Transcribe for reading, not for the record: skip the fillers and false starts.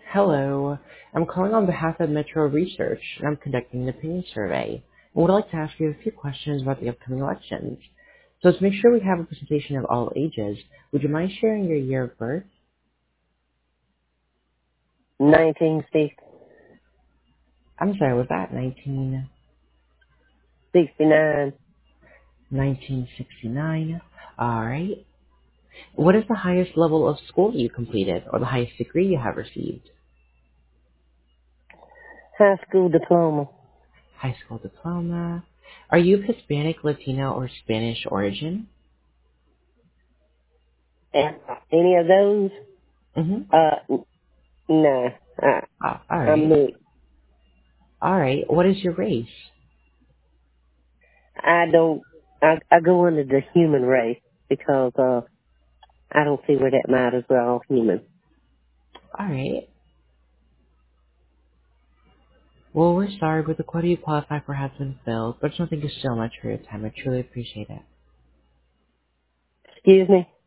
Hello. I'm calling on behalf of Metro Research, and I'm conducting an opinion survey. I would like to ask you a few questions about the upcoming elections. So to make sure we have a presentation of all ages, would you mind sharing your year of birth? 1969. I'm sorry, was that 1969? Alright. What is the highest level of school you completed, or the highest degree you have received? High school diploma. High school diploma. Are you of Hispanic, Latino, or Spanish origin? And any of those? Mm-hmm. No. I'm Alright. mixed. Alright. What is your race? I go under the human race because, I don't see where that matters. We're all human. Alright. Well, we're sorry, but the quota you qualify for has been filled, but thank you so much for your time. I truly appreciate it. Excuse me?